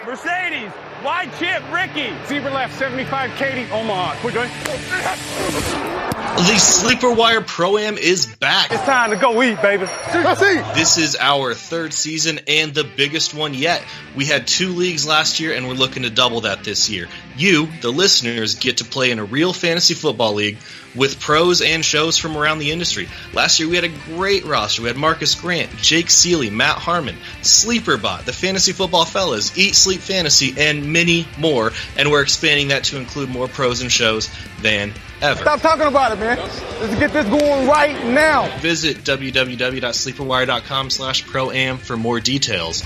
Mercedes, wide chip, Ricky. Zebra left, 75 Katie, Omaha. Quick, going. The Sleeper Wire Pro-Am is back. It's time to go eat, baby. This is our third season and the biggest one yet. We had 2 leagues last year and we're looking to double that this year. You, the listeners, get to play in a real fantasy football league with pros and shows from around the industry. Last year we had a great roster. We had Marcus Grant, Jake Seeley, Matt Harmon, Sleeperbot, the Fantasy Football Fellas, Eat Sleep Fantasy, and many more. And we're expanding that to include more pros and shows than ever. Stop talking about it, man. Let's get this going right now. Visit www.sleeperwire.com/pro-am for more details.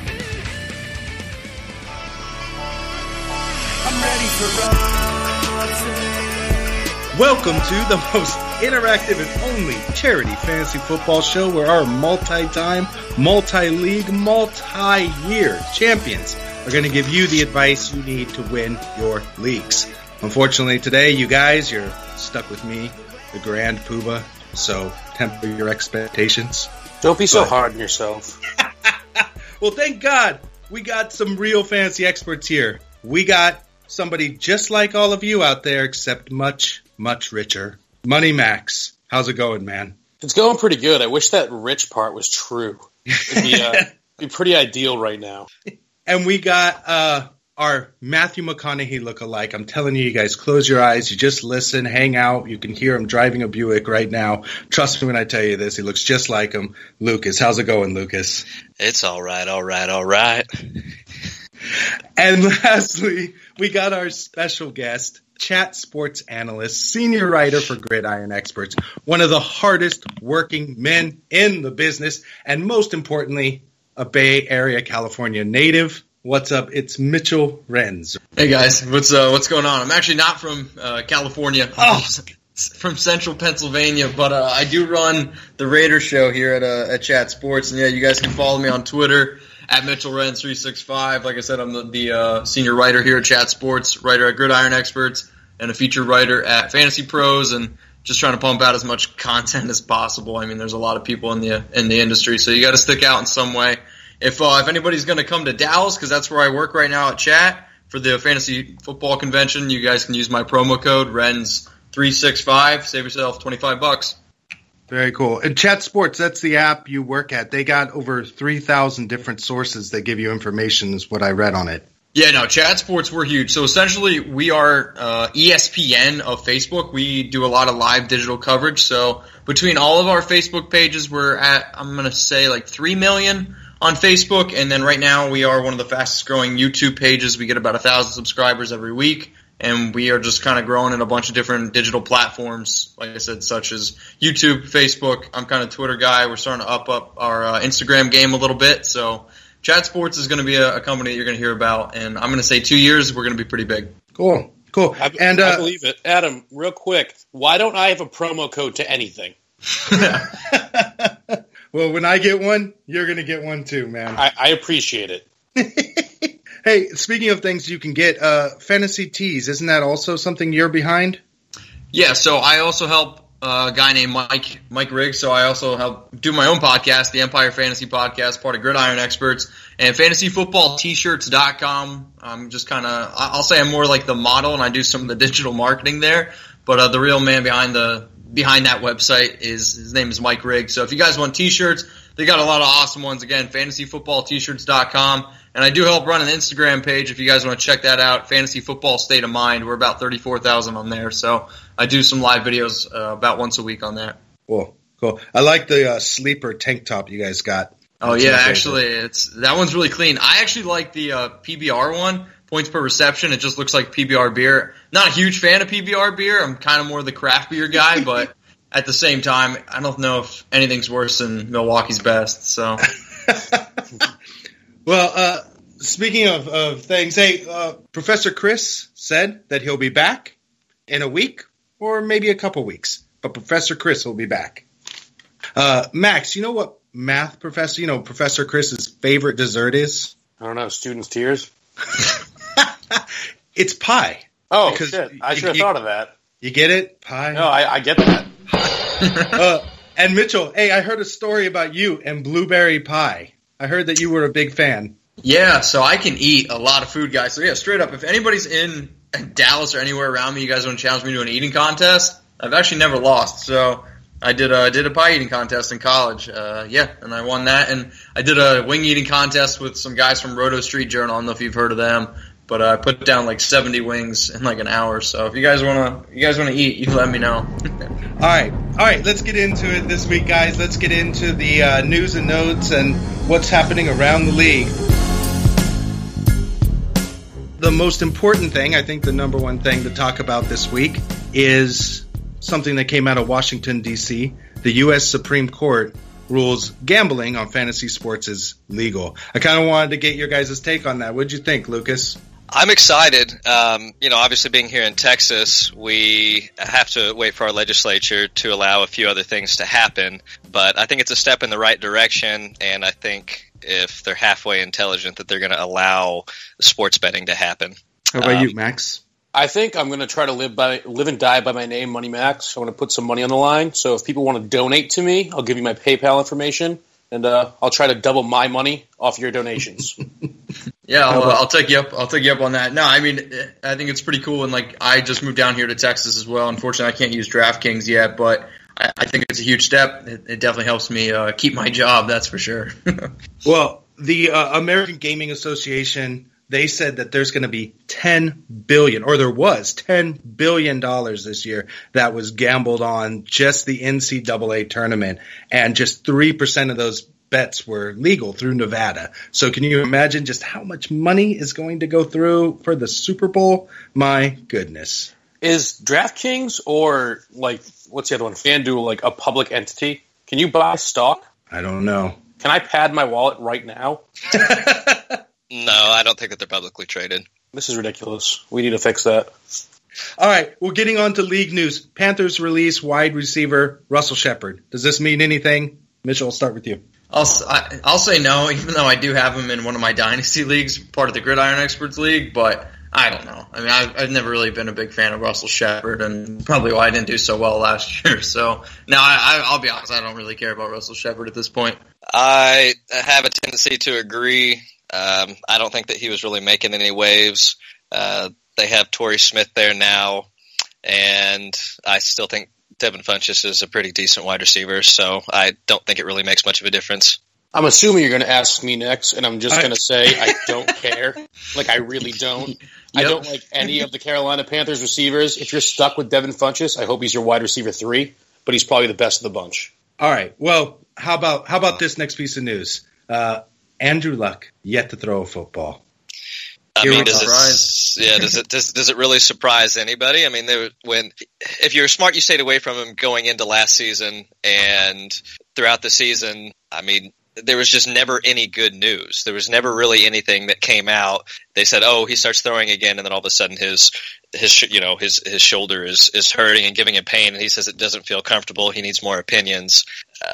I'm ready for Welcome to the most interactive and only charity fantasy football show where our multi-time, multi-league, multi-year champions are going to give you the advice you need to win your leagues. Unfortunately today, you guys, you're stuck with me, the Grand Poobah, so temper your expectations. Don't be so hard on yourself. Well, thank God we got some real fantasy experts here. We got somebody just like all of you out there, except much, much richer. Money Max, how's it going, man? It's going pretty good. I wish that rich part was true. It'd be pretty ideal right now. And we got our Matthew McConaughey lookalike. I'm telling you guys, close your eyes. You just listen, hang out. You can hear him driving a Buick right now. Trust me when I tell you this. He looks just like him. Lucas, how's it going, Lucas? It's all right. And lastly, we got our special guest, Chat Sports analyst, senior writer for Gridiron Experts, one of the hardest working men in the business, and most importantly, a Bay Area, California native. What's up? It's Mitchell Renz. Hey guys, what's going on? I'm actually not from California. From central Pennsylvania, but I do run the Raider show here at Chat Sports, and yeah, you guys can follow me on Twitter at MitchellRenz365. Like I said, I'm the senior writer here at Chat Sports, writer at Gridiron Experts, and a featured writer at Fantasy Pros, and just trying to pump out as much content as possible. I mean, there's a lot of people in the industry, so you got to stick out in some way. If anybody's going to come to Dallas, because that's where I work right now at Chat for the Fantasy Football Convention, you guys can use my promo code RENZ365. Save yourself $25. Very cool. And Chat Sports, that's the app you work at. They got over 3,000 different sources that give you information, is what I read on it. Yeah, no, Chat Sports, we're huge. So essentially, we are ESPN of Facebook. We do a lot of live digital coverage. So between all of our Facebook pages, we're at, I'm going to say, like 3 million on Facebook. And then right now, we are one of the fastest growing YouTube pages. We get about 1,000 subscribers every week. And we are just kind of growing in a bunch of different digital platforms, like I said, such as YouTube, Facebook. I'm kind of a Twitter guy. We're starting to up our Instagram game a little bit. So Chat Sports is going to be a company that you're going to hear about. And I'm going to say 2 years, we're going to be pretty big. Cool. I believe it. Adam, real quick, why don't I have a promo code to anything? Well, when I get one, you're going to get one too, man. I appreciate it. Hey, speaking of things you can get, Fantasy Tees, isn't that also something you're behind? Yeah, so I also help a guy named Mike Riggs, so I also help do my own podcast, the Empire Fantasy Podcast, part of Gridiron Experts, and fantasyfootballtshirts.com. I'm just kind of, I'll say I'm more like the model, and I do some of the digital marketing there, but the real man behind that website his name is Mike Riggs. So if you guys want t-shirts, they got a lot of awesome ones. Again, fantasyfootballtshirts.com. And I do help run an Instagram page if you guys want to check that out, Fantasy Football State of Mind. We're about 34,000 on there. So I do some live videos about once a week on that. Cool. I like the sleeper tank top you guys got. Oh, yeah, actually, that one's really clean. I actually like the PBR one, points per reception. It just looks like PBR beer. Not a huge fan of PBR beer. I'm kind of more the craft beer guy, but at the same time, I don't know if anything's worse than Milwaukee's Best. So, well, speaking of things, hey, Professor Chris said that he'll be back in a week or maybe a couple weeks, but Professor Chris will be back. Max, you know what math professor, Professor Chris's favorite dessert is? I don't know, students' tears? It's pie. Oh, shit. I should have thought of that. You get it? Pie? No, I get that. And Mitchell, hey, I heard a story about you and blueberry pie. I heard that you were a big fan. Yeah, so I can eat a lot of food, guys. So yeah, straight up, if anybody's in Dallas or anywhere around me, you guys want to challenge me to an eating contest, I've actually never lost. So I did a pie eating contest in college. And I won that. And I did a wing eating contest with some guys from Roto Street Journal. I don't know if you've heard of them, but I put down like 70 wings in like an hour. So if you guys want to eat, you let me know. All right. Let's get into it this week, guys. Let's get into the news and notes and what's happening around the league. The most important thing, I think the number one thing to talk about this week is something that came out of Washington, D.C. The U.S. Supreme Court rules gambling on fantasy sports is legal. I kind of wanted to get your guys' take on that. What'd you think, Lucas? I'm excited. Obviously being here in Texas, we have to wait for our legislature to allow a few other things to happen. But I think it's a step in the right direction, and I think if they're halfway intelligent that they're going to allow sports betting to happen. How about you, Max? I think I'm going to try to live and die by my name, Money Max. I want to put some money on the line. So if people want to donate to me, I'll give you my PayPal information, and I'll try to double my money off your donations. Yeah, I'll take you up. I'll take you up on that. No, I mean, I think it's pretty cool. And like, I just moved down here to Texas as well. Unfortunately, I can't use DraftKings yet, but I think it's a huge step. It definitely helps me keep my job. That's for sure. Well, the American Gaming Association, they said that there's going to be $10 billion, or there was $10 billion this year that was gambled on just the NCAA tournament, and just 3% of those bets were legal through Nevada. So can you imagine just how much money is going to go through for the Super Bowl? My goodness. Is DraftKings or, like, what's the other one, FanDuel, like a public entity? Can you buy stock? I don't know. Can I pad my wallet right now? No, I don't think that they're publicly traded. This is ridiculous. We need to fix that. All right, well, getting on to league news. Panthers release wide receiver Russell Shepard. Does this mean anything? Mitchell, I'll start with you. I'll say no, even though I do have him in one of my dynasty leagues, part of the Gridiron Experts League, but I don't know. I mean, I've never really been a big fan of Russell Shepard, and probably why I didn't do so well last year. So, no, I'll be honest, I don't really care about Russell Shepard at this point. I have a tendency to agree. I don't think that he was really making any waves. They have Torrey Smith there now, and I still think Devin Funchess is a pretty decent wide receiver, so I don't think it really makes much of a difference. I'm assuming you're going to ask me next, and I'm just going to say I don't care. Like, I really don't. Yep. I don't like any of the Carolina Panthers receivers. If you're stuck with Devin Funchess, I hope he's your wide receiver 3, but he's probably the best of the bunch. All right. Well, how about this next piece of news? Andrew Luck yet to throw a football. I mean, does it really surprise anybody? I mean, if you're smart, you stayed away from him going into last season and throughout the season. I mean, there was just never any good news. There was never really anything that came out. They said, "Oh, he starts throwing again," and then all of a sudden his shoulder is hurting and giving him pain, and he says it doesn't feel comfortable. He needs more opinions.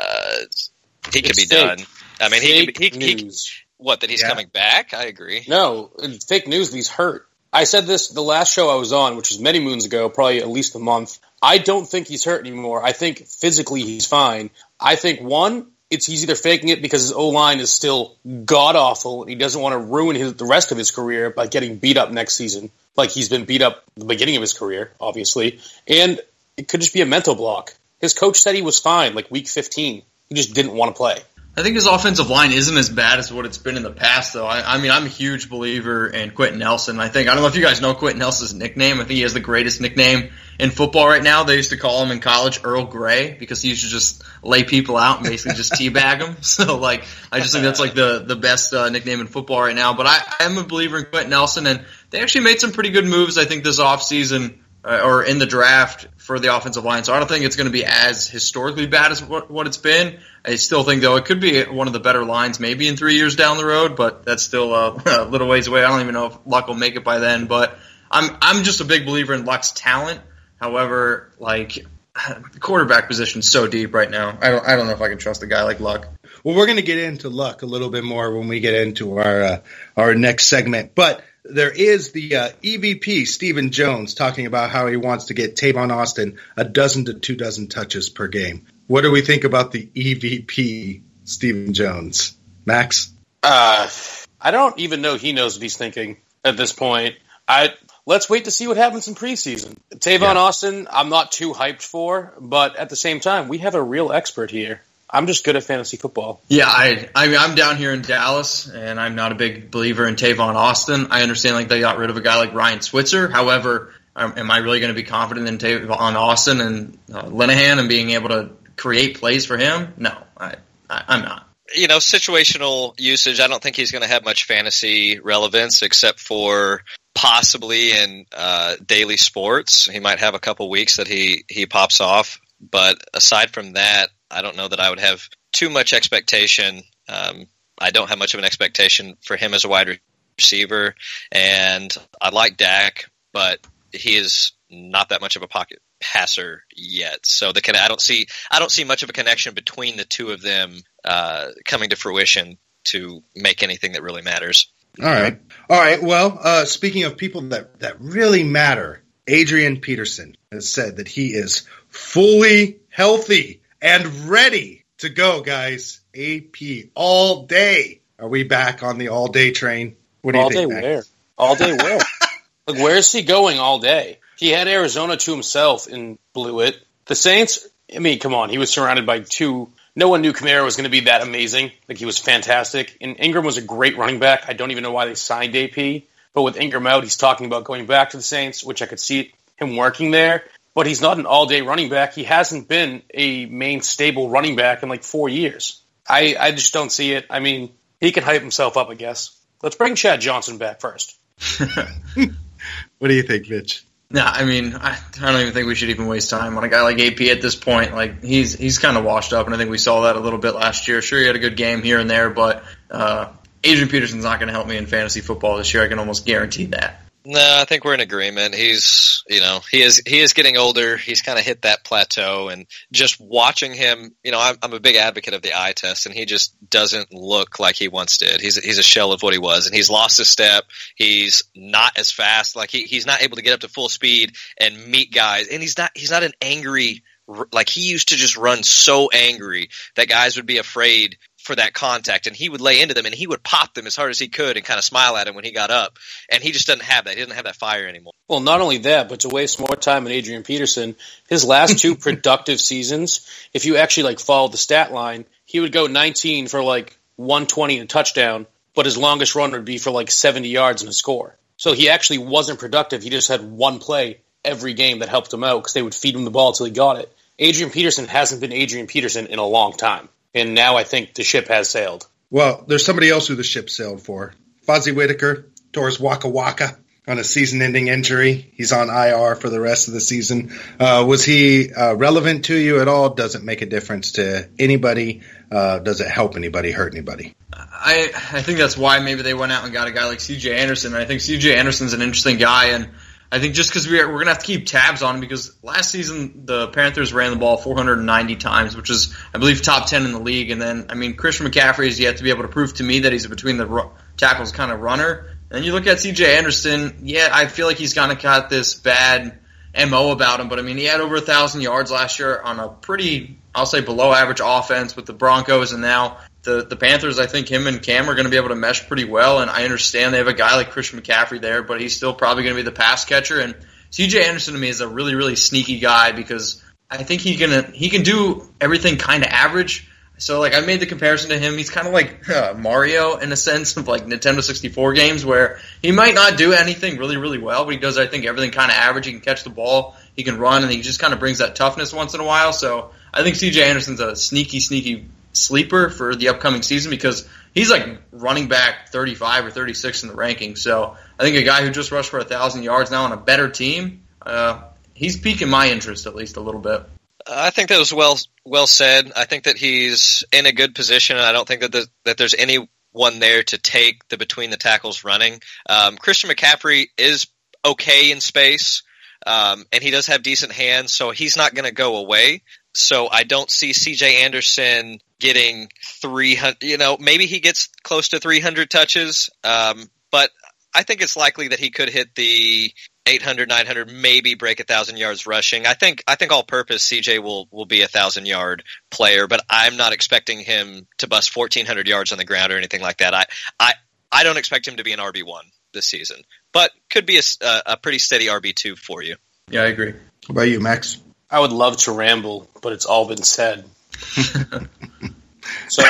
He could be done. I mean, he what, that he's coming back? I agree. No, fake news that he's hurt. I said this the last show I was on, which was many moons ago, probably at least a month. I don't think he's hurt anymore. I think physically he's fine. I think, one, he's either faking it because his O-line is still god-awful, and he doesn't want to ruin the rest of his career by getting beat up next season, like he's been beat up at the beginning of his career, obviously. And it could just be a mental block. His coach said he was fine, like week 15. He just didn't want to play. I think his offensive line isn't as bad as what it's been in the past, though. I mean, I'm a huge believer in Quentin Nelson. I don't know if you guys know Quentin Nelson's nickname. I think he has the greatest nickname in football right now. They used to call him in college Earl Grey because he used to just lay people out and basically just teabag them. So, like, I just think that's like the best nickname in football right now. But I am a believer in Quentin Nelson, and they actually made some pretty good moves, I think, this offseason or in the draft for the offensive line. So I don't think it's going to be as historically bad as what it's been. I still think, though, it could be one of the better lines maybe in 3 years down the road, but that's still a little ways away. I don't even know if Luck will make it by then, but I'm just a big believer in Luck's talent. However, like, the quarterback position is so deep right now. I don't know if I can trust a guy like Luck. Well, we're going to get into Luck a little bit more when we get into our next segment, but there is the EVP, Stephen Jones, talking about how he wants to get Tavon Austin 12 to 24 touches per game. What do we think about the EVP, Stephen Jones? Max? I I don't even know he knows what he's thinking at this point. Let's wait to see what happens in preseason. Tavon Austin, I'm not too hyped for, but at the same time, we have a real expert here. I'm just good at fantasy football. Yeah, I'm down here in Dallas, and I'm not a big believer in Tavon Austin. I understand like they got rid of a guy like Ryan Switzer. However, am I really going to be confident in Tavon Austin and Linehan and being able to create plays for him? No, I'm not. Situational usage, I don't think he's going to have much fantasy relevance except for possibly in daily sports. He might have a couple weeks that he pops off. But aside from that, I don't know that I would have too much expectation. I don't have much of an expectation for him as a wide receiver. And I like Dak, but he is not that much of a pocket passer yet. So I don't see much of a connection between the two of them coming to fruition to make anything that really matters. All right. Well, speaking of people that really matter, Adrian Peterson has said that he is fully healthy and ready to go, guys. AP all day. Are we back on the all day train? What do you think? All day where? Like, where is he going all day? He had Arizona to himself and blew it. The Saints, I mean, come on. He was surrounded by two. No one knew Kamara was going to be that amazing. Like, he was fantastic. And Ingram was a great running back. I don't even know why they signed AP. But with Ingram out, he's talking about going back to the Saints, which I could see him working there. But he's not an all-day running back. He hasn't been a main stable running back in like 4 years. I just don't see it. I mean, he can hype himself up, I guess. Let's bring Chad Johnson back first. What do you think, Mitch? No, I mean, I don't even think we should even waste time on a guy like AP at this point. Like, he's kind of washed up, and I think we saw that a little bit last year. Sure, he had a good game here and there, but Adrian Peterson's not going to help me in fantasy football this year. I can almost guarantee that. No, I think we're in agreement. He's, he is getting older. He's kind of hit that plateau, and just watching him, I'm a big advocate of the eye test, and he just doesn't look like he once did. He's a shell of what he was, and he's lost his step. He's not as fast. Like he's not able to get up to full speed and meet guys, and he's not an angry. Like, he used to just run so angry that guys would be afraid for that contact, and he would lay into them, and he would pop them as hard as he could and kind of smile at him when he got up. And he just doesn't have that. He doesn't have that fire anymore. Well, not only that, but to waste more time on Adrian Peterson, his last two productive seasons, if you actually follow the stat line, he would go 19 for 120 and a touchdown, but his longest run would be for 70 yards and a score. So he actually wasn't productive. He just had one play every game that helped him out because they would feed him the ball until he got it. Adrian Peterson hasn't been Adrian Peterson in a long time. And now I think the ship has sailed. Well, there's somebody else who the ship sailed for. Fozzie Whitaker tore his Waka Waka on a season-ending injury. He's on IR for the rest of the season. Was he relevant to you at all? Does it make a difference to anybody? Does it help anybody, hurt anybody? I think that's why maybe they went out and got a guy like C.J. Anderson. And I think C.J. Anderson's an interesting guy, and I think just because we're going to have to keep tabs on him, because last season the Panthers ran the ball 490 times, which is, I believe, top 10 in the league. And then, Christian McCaffrey has yet to be able to prove to me that he's a between the tackles kind of runner. And then you look at C.J. Anderson, I feel like he's kind of got this bad MO about him. But, he had over 1,000 yards last year on a pretty, I'll say, below-average offense with the Broncos. And now the Panthers, I think him and Cam are going to be able to mesh pretty well. And I understand they have a guy like Christian McCaffrey there, but he's still probably going to be the pass catcher. And C.J. Anderson to me is a really, really sneaky guy, because I think he can do everything kind of average. So, I made the comparison to him. He's kind of like Mario in a sense of, Nintendo 64 games, where he might not do anything really, really well, but he does, I think, everything kind of average. He can catch the ball, he can run, and he just kind of brings that toughness once in a while. So I think C.J. Anderson's a sneaky sleeper for the upcoming season, because he's running back 35 or 36 in the rankings. So I think a guy who just rushed for 1,000 yards now on a better team, he's piquing my interest at least a little bit. I think that was well said. I think that he's in a good position, and I don't think that there's anyone there to take the between the tackles running. Christian McCaffrey is okay in space, and he does have decent hands, so he's not going to go away. So I don't see C.J. Anderson getting 300. Maybe he gets close to 300 touches, but I think it's likely that he could hit the 800, 900, maybe break 1,000 yards rushing. I think all purpose CJ will be a 1,000-yard player, but I'm not expecting him to bust 1,400 yards on the ground or anything like that. I don't expect him to be an RB1 this season, but could be a pretty steady RB2 for you. Yeah, I agree. What about you, Max? I would love to ramble, but it's all been said. So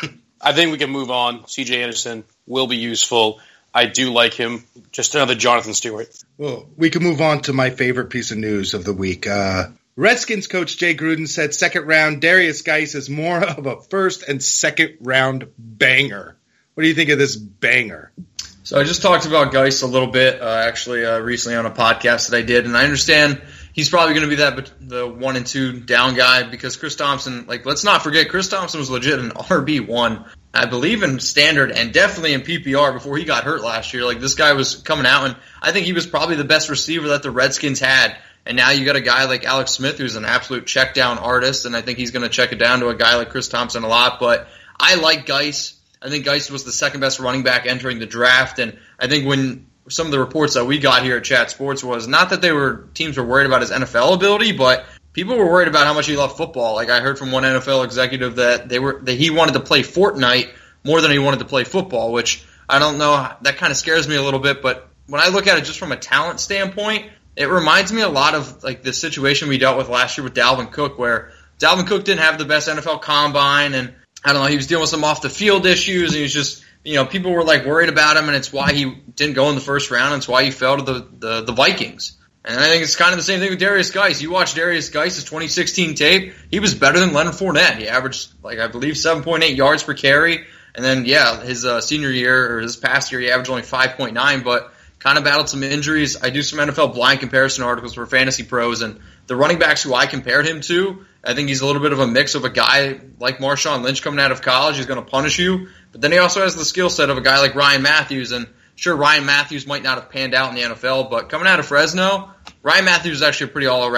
I think we can move on. CJ Anderson will be useful. I do like him. Just another Jonathan Stewart. Well, we can move on to my favorite piece of news of the week. Redskins coach Jay Gruden said second round Darius Geis is more of a first and second round banger. What do you think of this banger? So I just talked about Geis a little bit, recently on a podcast that I did, and I understand he's probably going to be the 1 and 2 down guy because Chris Thompson, let's not forget, Chris Thompson was legit an RB1, I believe in standard and definitely in PPR before he got hurt last year. This guy was coming out, and I think he was probably the best receiver that the Redskins had. And now you got a guy like Alex Smith who's an absolute check down artist, and I think he's going to check it down to a guy like Chris Thompson a lot. But I like Geis. I think Geis was the second best running back entering the draft, and I think when some of the reports that we got here at Chat Sports was not that teams were worried about his NFL ability, but people were worried about how much he loved football. I heard from one NFL executive that he wanted to play Fortnite more than he wanted to play football, which I don't know. That kind of scares me a little bit, but when I look at it just from a talent standpoint, it reminds me a lot of the situation we dealt with last year with Dalvin Cook, where Dalvin Cook didn't have the best NFL combine, and I don't know, he was dealing with some off the field issues, and he was just, people were worried about him, and it's why he didn't go in the first round, and it's why he fell to the Vikings. And I think it's kind of the same thing with Darius Geis. You watch Darius Geis' 2016 tape, he was better than Leonard Fournette. He averaged, I believe, 7.8 yards per carry, and then, his senior year, or his past year, he averaged only 5.9, but kind of battled some injuries. I do some NFL blind comparison articles for Fantasy Pros, and the running backs who I compared him to, I think he's a little bit of a mix of a guy like Marshawn Lynch coming out of college. He's going to punish you, but then he also has the skill set of a guy like Ryan Matthews, and sure, Ryan Matthews might not have panned out in the NFL, but coming out of Fresno, Ryan Matthews is actually a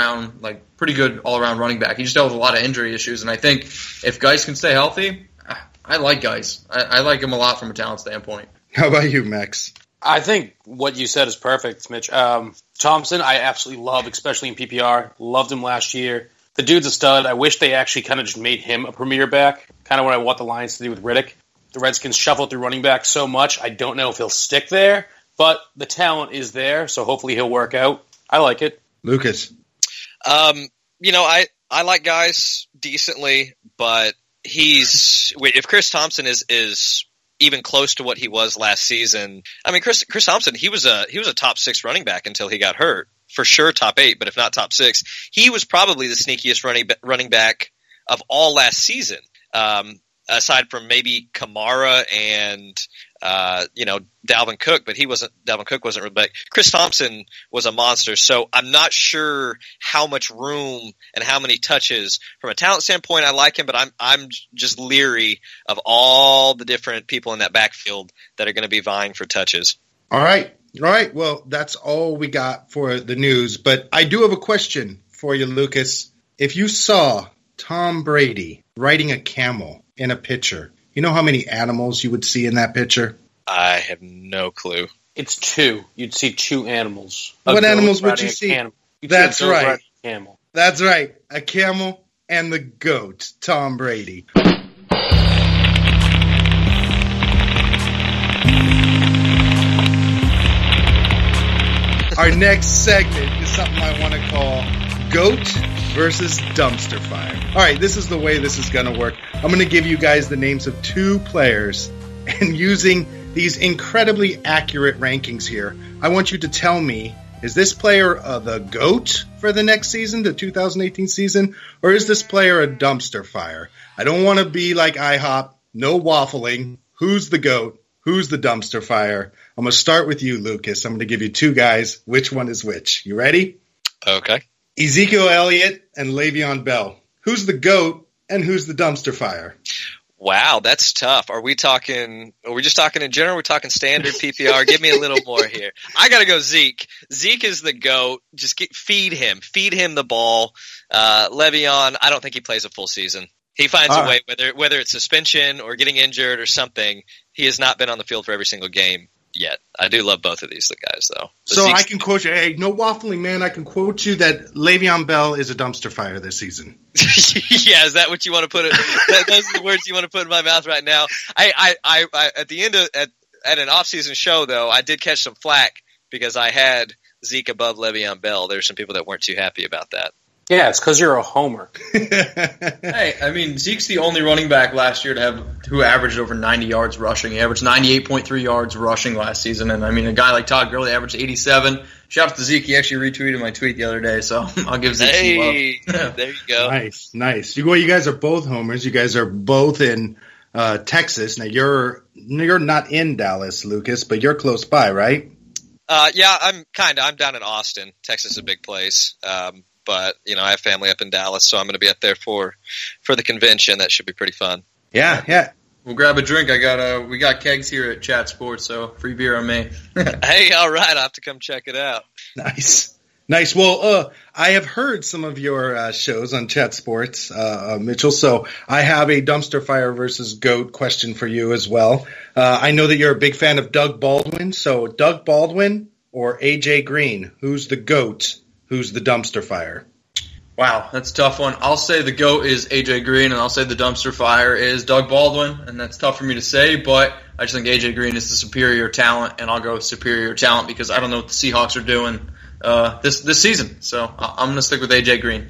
pretty good all-around running back. He just dealt with a lot of injury issues, and I think if Geis can stay healthy, I like Geis. I like him a lot from a talent standpoint. How about you, Max? I think what you said is perfect, Mitch. Thompson, I absolutely love, especially in PPR. Loved him last year. The dude's a stud. I wish they actually kind of just made him a premier back, kind of what I want the Lions to do with Riddick. The Redskins shuffle through running back so much, I don't know if he'll stick there, but the talent is there, so hopefully he'll work out. I like it. Lucas? I like Geis decently, but if Chris Thompson is even close to what he was last season, I mean, Chris Thompson, he was a top 6 running back until he got hurt. For sure top 8, but if not top 6. He was probably the sneakiest running back of all last season, aside from maybe Kamara and Dalvin Cook, but Dalvin Cook wasn't really big. Chris Thompson was a monster, so I'm not sure how much room and how many touches. From a talent standpoint, I like him, but I'm just leery of all the different people in that backfield that are going to be vying for touches. All right. Well, that's all we got for the news, but I do have a question for you, Lucas. If you saw Tom Brady riding a camel in a picture, you know how many animals you would see in that picture? I have no clue. It's 2. You'd see 2 animals. What animals would you see? That's right. Camel. That's right. A camel and the goat, Tom Brady. Our next segment is something I want to call Goat versus Dumpster Fire. All right, this is the way this is going to work. I'm going to give you guys the names of 2 players, and using these incredibly accurate rankings here, I want you to tell me, is this player the GOAT for the next season, the 2018 season, or is this player a dumpster fire? I don't want to be like IHOP, no waffling. Who's the GOAT? Who's the dumpster fire? I'm going to start with you, Lucas. I'm going to give you 2 guys. Which one is which? You ready? Okay. Ezekiel Elliott and Le'Veon Bell. Who's the GOAT and who's the dumpster fire? Wow, that's tough. Are we just talking in general? We're talking standard PPR. Give me a little more here. I got to go Zeke. Zeke is the GOAT. Just feed him the ball. Le'Veon, I don't think he plays a full season. He finds a way, whether it's suspension or getting injured or something. He has not been on the field for every single game yet. I do love both of these guys, though. So I can quote you. Hey, no waffling, man. I can quote you that Le'Veon Bell is a dumpster fire this season. Yeah, is that what you want to put it? Those are the words you want to put in my mouth right now. I at the end of at an off-season show, though, I did catch some flack because I had Zeke above Le'Veon Bell. There's some people that weren't too happy about that. Yeah, it's because you're a homer. Hey, I mean, Zeke's the only running back last year who averaged over 90 yards rushing. He averaged 98.3 yards rushing last season, and I mean, a guy like Todd Gurley averaged 87. Shout out to Zeke. He actually retweeted my tweet the other day, so I'll give Zeke some love. There you go. Nice. Well, you guys are both homers. You guys are both in Texas. Now, you're not in Dallas, Lucas, but you're close by, right? Yeah, I'm down in Austin. Texas is a big place. But, I have family up in Dallas, so I'm going to be up there for the convention. That should be pretty fun. Yeah. We'll grab a drink. We got kegs here at Chat Sports, so free beer on me. Hey, all right. I'll have to come check it out. Nice. Well, I have heard some of your shows on Chat Sports, Mitchell, so I have a dumpster fire versus GOAT question for you as well. I know that you're a big fan of Doug Baldwin, so Doug Baldwin or A.J. Green, who's the GOAT? Who's the dumpster fire? Wow, that's a tough one. I'll say the GOAT is A.J. Green, and I'll say the dumpster fire is Doug Baldwin, and that's tough for me to say, but I just think A.J. Green is the superior talent, and I'll go with superior talent because I don't know what the Seahawks are doing this season, so I'm going to stick with A.J. Green.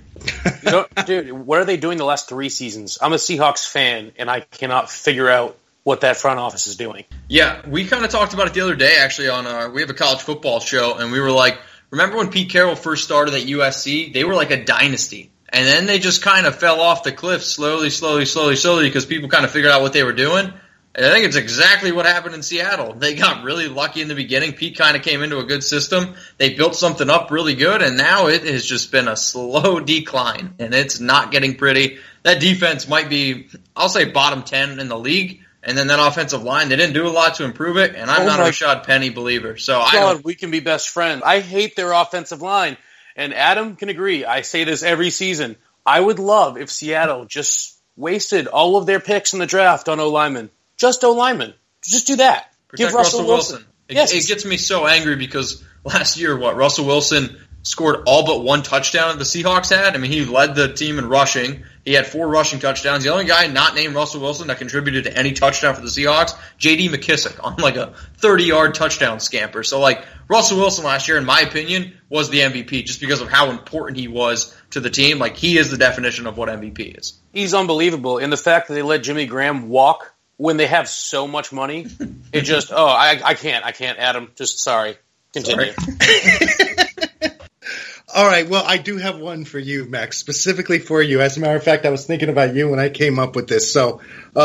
Dude, what are they doing the last 3 seasons? I'm a Seahawks fan, and I cannot figure out what that front office is doing. Yeah, we kind of talked about it the other day, actually, we have a college football show, and we were like, remember when Pete Carroll first started at USC? They were like a dynasty. And then they just kind of fell off the cliff slowly because people kind of figured out what they were doing. And I think it's exactly what happened in Seattle. They got really lucky in the beginning. Pete kind of came into a good system. They built something up really good, and now it has just been a slow decline, and it's not getting pretty. That defense might be, I'll say, bottom 10 in the league. And then that offensive line, they didn't do a lot to improve it, and I'm not a Rashad Penny believer. So we can be best friends. I hate their offensive line, and Adam can agree. I say this every season. I would love if Seattle just wasted all of their picks in the draft on O-linemen. Just O-linemen. Just do that. Protect Give Russell Wilson. Yes. It gets me so angry because last year, Russell Wilson scored all but 1 touchdown that the Seahawks had. I mean, he led the team in rushing. He had 4 rushing touchdowns. The only guy not named Russell Wilson that contributed to any touchdown for the Seahawks, J.D. McKissick on like a 30-yard touchdown scamper. So like Russell Wilson last year, in my opinion, was the MVP just because of how important he was to the team. Like he is the definition of what MVP is. He's unbelievable. And the fact that they let Jimmy Graham walk when they have so much money, it just, I can't, Adam. Just sorry. Continue. Sorry. All right, well, I do have one for you, Max, specifically for you. As a matter of fact, I was thinking about you when I came up with this. So,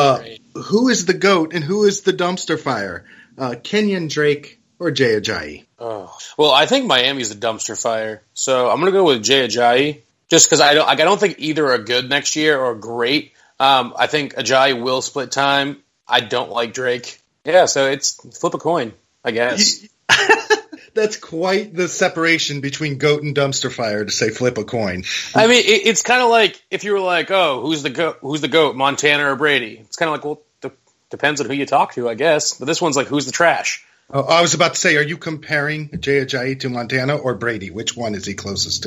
who is the GOAT and who is the dumpster fire? Kenyon Drake or Jay Ajayi? Oh. Well, I think Miami's the dumpster fire. So I'm going to go with Jay Ajayi just because I don't think either are good next year or great. I think Ajayi will split time. I don't like Drake. Yeah, so it's flip a coin, I guess. That's quite the separation between GOAT and dumpster fire to say flip a coin. I mean, it's kind of like if you were like, oh, who's the GOAT, Montana or Brady? It's kind of like, well, depends on who you talk to, I guess. But this one's like, who's the trash? I was about to say, are you comparing Jay Ajayi to Montana or Brady? Which one is he closest to?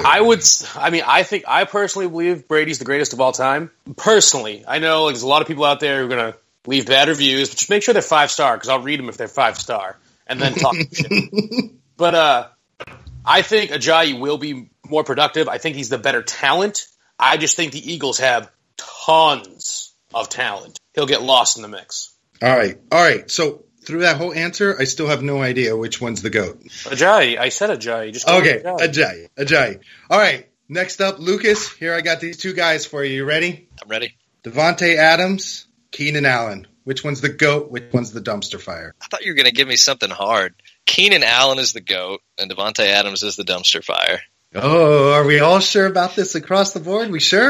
I personally believe Brady's the greatest of all time. Personally, I know there's a lot of people out there who are going to leave bad reviews, but just make sure they're 5-star because I'll read them if they're 5-star and then talk shit. But I think Ajayi will be more productive. I think he's the better talent. I just think the Eagles have tons of talent. He'll get lost in the mix. All right. So through that whole answer, I still have no idea which one's the GOAT. Ajayi. I said Ajayi. Just okay, Ajayi. All right. Next up, Lucas. Here I got these 2 guys for you. You ready? I'm ready. Devontae Adams, Keenan Allen. Which one's the GOAT? Which one's the dumpster fire? I thought you were going to give me something hard. Keenan Allen is the GOAT, and Devontae Adams is the dumpster fire. Oh, are we all sure about this across the board? We sure?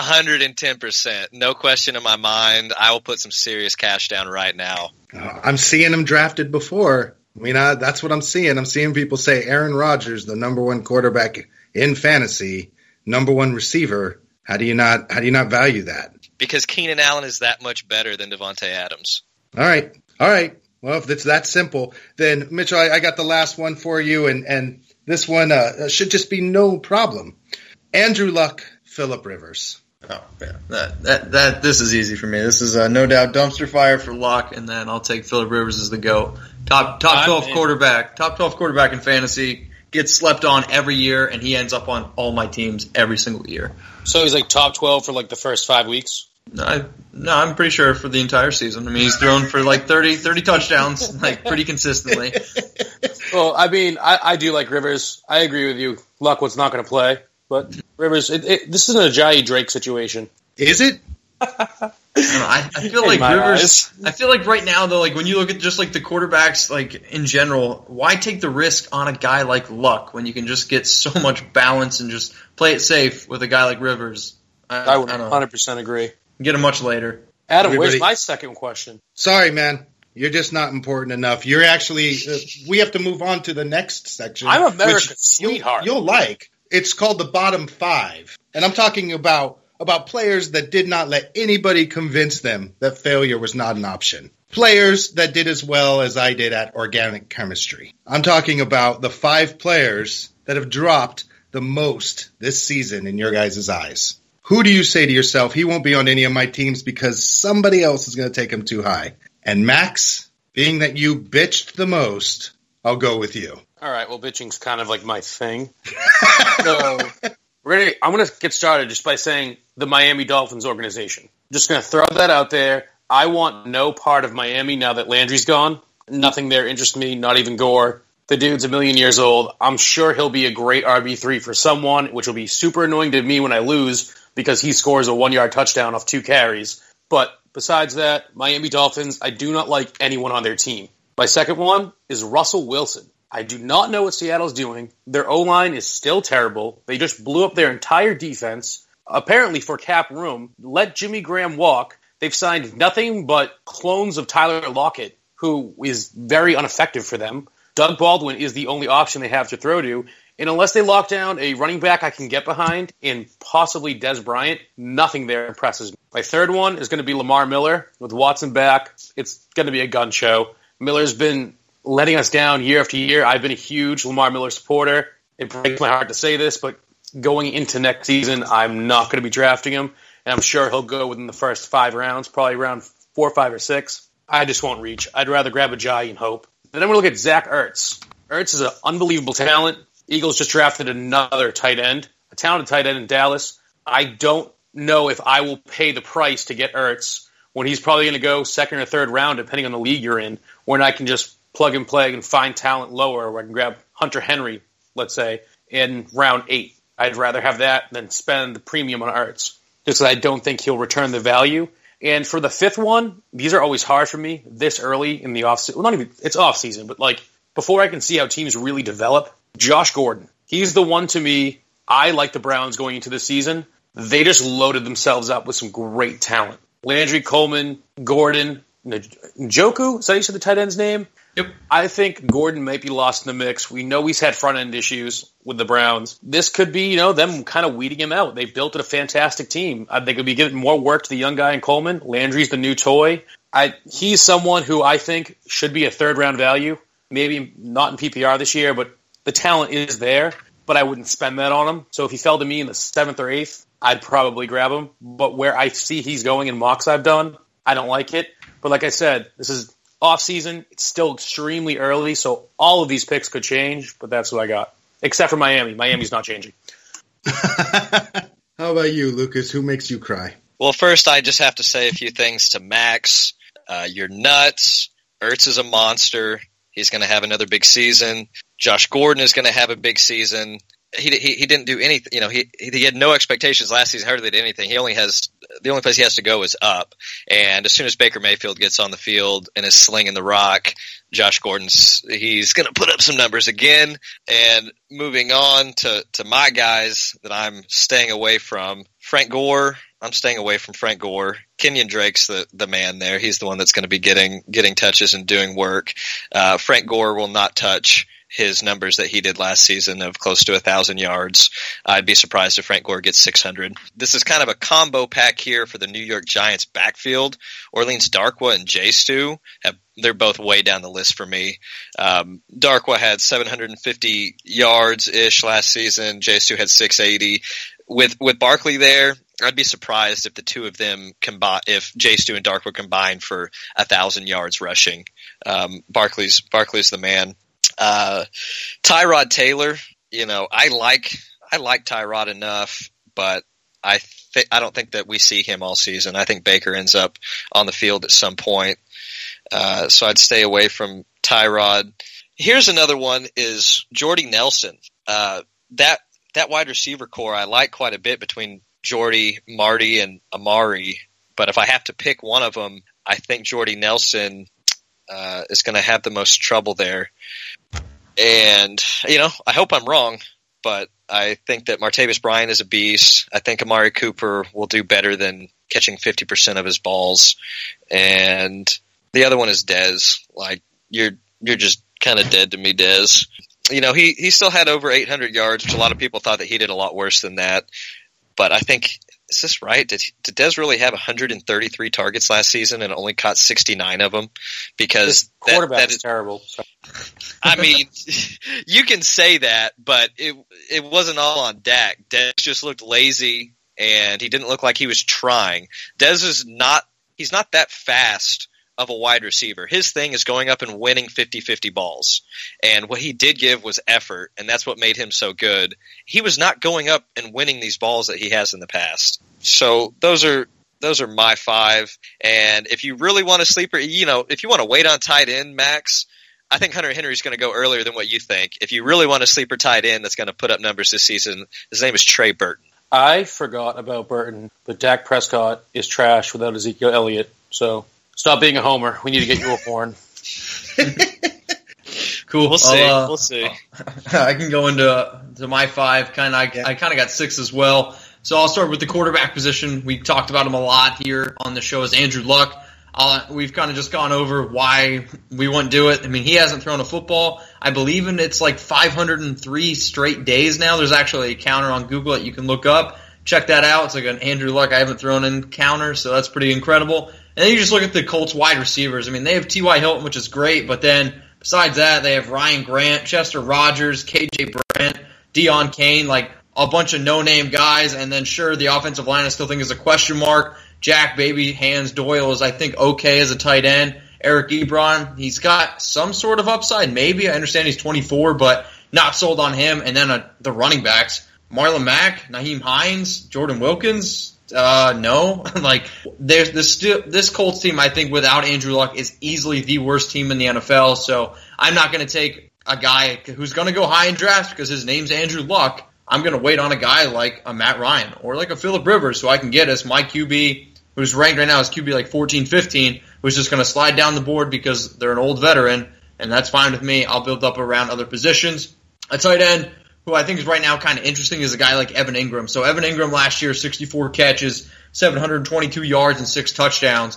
110%. No question in my mind. I will put some serious cash down right now. I'm seeing them drafted before. I mean, that's what I'm seeing. I'm seeing people say Aaron Rodgers, the number 1 quarterback in fantasy, number 1 receiver. How do you not value that? Because Keenan Allen is that much better than Devontae Adams. All right. Well, if it's that simple, then Mitchell, I got the last one for you, and this one should just be no problem. Andrew Luck, Phillip Rivers. Oh, yeah. This is easy for me. This is no doubt dumpster fire for Luck, and then I'll take Phillip Rivers as the GOAT. Top 12 quarterback. Top 12 quarterback in fantasy. Gets slept on every year, and he ends up on all my teams every single year. So he's like top 12 for like the first 5 weeks? No, I'm pretty sure for the entire season. I mean, he's thrown for like 30 touchdowns, like pretty consistently. Well, I mean, I do like Rivers. I agree with you. Luck was not going to play, but Rivers, this isn't a Ajayi Drake situation. Is it? I feel like Rivers. I feel like right now though, like when you look at just like the quarterbacks, like in general, why take the risk on a guy like Luck when you can just get so much balance and just play it safe with a guy like Rivers? I would 100% agree. Get him much later. Adam, where's my second question? Sorry, man. You're just not important enough. You're actually. We have to move on to the next section. I'm America's sweetheart. You'll like. It's called the bottom 5, and I'm talking about players that did not let anybody convince them that failure was not an option. Players that did as well as I did at organic chemistry. I'm talking about the 5 players that have dropped the most this season in your guys' eyes. Who do you say to yourself, he won't be on any of my teams because somebody else is going to take him too high? And Max, being that you bitched the most, I'll go with you. All right, well, bitching's kind of like my thing. So I'm going to get started just by saying the Miami Dolphins organization. Just going to throw that out there. I want no part of Miami now that Landry's gone. Nothing there interests me, not even Gore. The dude's a million years old. I'm sure he'll be a great RB3 for someone, which will be super annoying to me when I lose because he scores a 1-yard touchdown off 2 carries. But besides that, Miami Dolphins, I do not like anyone on their team. My second one is Russell Wilson. I do not know what Seattle's doing. Their O-line is still terrible. They just blew up their entire defense, apparently for cap room. Let Jimmy Graham walk. They've signed nothing but clones of Tyler Lockett, who is very ineffective for them. Doug Baldwin is the only option they have to throw to. And unless they lock down a running back I can get behind, and possibly Dez Bryant, nothing there impresses me. My third one is going to be Lamar Miller. With Watson back, it's going to be a gun show. Miller's been letting us down year after year. I've been a huge Lamar Miller supporter. It breaks my heart to say this, but going into next season, I'm not going to be drafting him. And I'm sure he'll go within the first 5 rounds, probably around 4, 5, or 6. I just won't reach. I'd rather grab Ajayi and hope. And then we'll look at Zach Ertz. Ertz is an unbelievable talent. Eagles just drafted another tight end, a talented tight end in Dallas. I don't know if I will pay the price to get Ertz when he's probably going to go second or third round, depending on the league you're in, when I can just plug and play and find talent lower, where I can grab Hunter Henry, let's say, in round 8. I'd rather have that than spend the premium on Ertz, just because I don't think he'll return the value. And for the fifth one, these are always hard for me this early in the offseason. Well, not even, it's off-season, but like before I can see how teams really develop, Josh Gordon. He's the one to me. I like the Browns going into the season. They just loaded themselves up with some great talent. Landry, Coleman, Gordon, Njoku, is that how you said the tight end's name? Yep. I think Gordon might be lost in the mix. We know he's had front-end issues with the Browns. This could be, them kind of weeding him out. They've built a fantastic team. They could be giving more work to the young guy in Coleman. Landry's the new toy. He's someone who I think should be a third-round value. Maybe not in PPR this year, but the talent is there. But I wouldn't spend that on him. So if he fell to me in the 7th or 8th, I'd probably grab him. But where I see he's going in mocks I've done, I don't like it. But like I said, this is off-season. It's still extremely early, so all of these picks could change, but that's what I got. Except for Miami. Miami's not changing. How about you, Lucas? Who makes you cry? Well, first, I just have to say a few things to Max. You're nuts. Ertz is a monster. He's going to have another big season. Josh Gordon is going to have a big season. He didn't do anything. He had no expectations last season. Hardly did anything. The only place he has to go is up. And as soon as Baker Mayfield gets on the field and is slinging the rock, Josh he's going to put up some numbers again. And moving on to my guys that I'm staying away from, Frank Gore. I'm staying away from Frank Gore. Kenyon Drake's the man there. He's the one that's going to be getting touches and doing work. Frank Gore will not touch his numbers that he did last season of close to 1,000 yards. I'd be surprised if Frank Gore gets 600. This is kind of a combo pack here for the New York Giants backfield. Orleans Darkwa and J. Stu, they're both way down the list for me. Darkwa had 750 yards-ish last season. J. Stu had 680. With Barkley there, I'd be surprised if the two of them combine, if Jay Stu and Darkwa combine for 1,000 yards rushing. Barkley's the man. Tyrod Taylor, I like Tyrod enough, but I don't think that we see him all season. I think Baker ends up on the field at some point. So I'd stay away from Tyrod. Here's another one is Jordy Nelson. That wide receiver core I like quite a bit between Jordy, Marty, and Amari. But if I have to pick one of them, I think Jordy Nelson is going to have the most trouble there. And, I hope I'm wrong, but I think that Martavis Bryant is a beast. I think Amari Cooper will do better than catching 50% of his balls. And the other one is Dez. Like, you're just kind of dead to me, Dez. He still had over 800 yards, which a lot of people thought that he did a lot worse than that. But I think, is this right? Did Dez really have 133 targets last season and only caught 69 of them? Because quarterback is terrible. I mean, you can say that, but it wasn't all on Dak. Dez just looked lazy, and he didn't look like he was trying. Dez is he's not that fast of a wide receiver. His thing is going up and winning 50-50 balls. And what he did give was effort, and that's what made him so good. He was not going up and winning these balls that he has in the past. So those are my five. And if you really want a sleeper, if you want to wait on tight end, Max, I think Hunter Henry's going to go earlier than what you think. If you really want a sleeper tight end that's going to put up numbers this season, his name is Trey Burton. I forgot about Burton, but Dak Prescott is trash without Ezekiel Elliott. So stop being a homer. We need to get you a horn. Cool. We'll see. I can go into my five. I kind of got six as well. So I'll start with the quarterback position. We talked about him a lot here on the show as Andrew Luck. We've kind of just gone over why we wouldn't do it. I mean, he hasn't thrown a football. I believe it's like 503 straight days now. There's actually a counter on Google that you can look up. Check that out. It's like an Andrew Luck I haven't thrown in counter, so that's pretty incredible. And then you just look at the Colts wide receivers. I mean, they have T.Y. Hilton, which is great, but then besides that, they have Ryan Grant, Chester Rogers, K.J. Brent, Deion Kane, like a bunch of no-name guys. And then, sure, the offensive line I still think is a question mark. Jack Baby Hands Doyle is, I think, okay as a tight end. Eric Ebron, he's got some sort of upside, maybe. I understand he's 24, but not sold on him. And then the running backs, Marlon Mack, Nyheim Hines, Jordan Wilkins, no. Like, there's this Colts team, I think, without Andrew Luck is easily the worst team in the NFL. So I'm not going to take a guy who's going to go high in drafts because his name's Andrew Luck. I'm going to wait on a guy like a Matt Ryan or like a Phillip Rivers who I can get as my QB, who's ranked right now as QB like 14, 15, who's just going to slide down the board because they're an old veteran, and that's fine with me. I'll build up around other positions. A tight end who I think is right now kind of interesting is a guy like Evan Ingram. So Evan Ingram last year, 64 catches, 722 yards, and 6 touchdowns.